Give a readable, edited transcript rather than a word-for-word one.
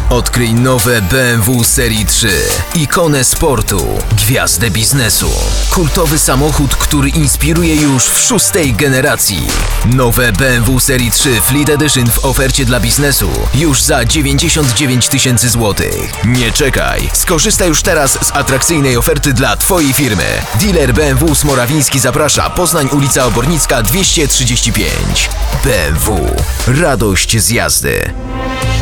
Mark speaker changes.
Speaker 1: Odkryj nowe BMW Serii 3. Ikonę sportu, gwiazdę biznesu. Kultowy samochód, który inspiruje już w 6. generacji. Nowe BMW Serii 3 Fleet Edition w ofercie dla biznesu już za 99 tysięcy złotych. Nie czekaj, skorzystaj już teraz z atrakcyjnej oferty dla Twojej firmy. Dealer BMW Smorawiński zaprasza. Poznań, ulica Obornicka 235. BMW. Radość z jazdy.